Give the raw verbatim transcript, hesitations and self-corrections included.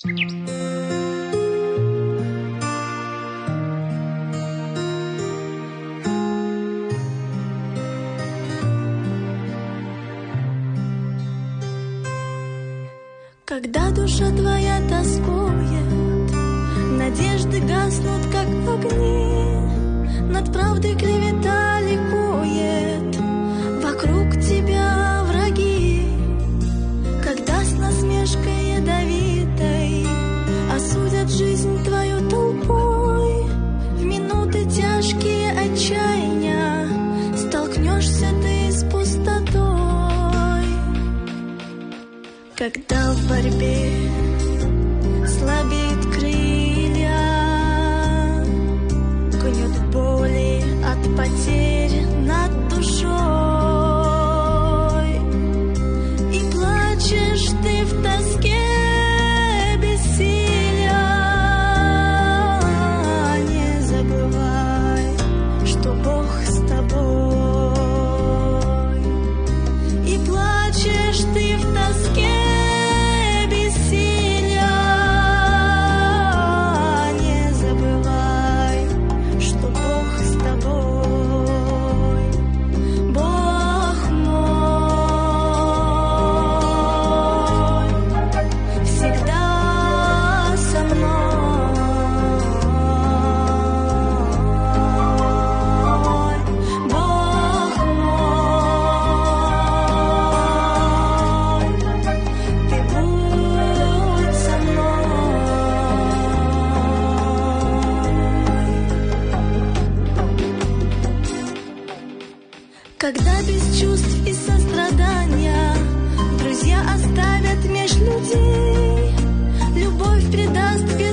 Когда душа твоя тоскует, надежды гаснут, как огни, над правдой клевета ликует, вокруг тебя враги. Когда с насмешкой ядовитой осудят жизнь твою толпой, в минуты тяжкие отчаяния столкнешься ты с пустотой. Когда в борьбе слабеют крылья, гнет боли от потерь над душой, и плачешь ты в тоске бессилия, не забывай, что Бог с тобой. И плачешь ты в тоске когда без чувств и сострадания друзья оставят меж людей, любовь предаст без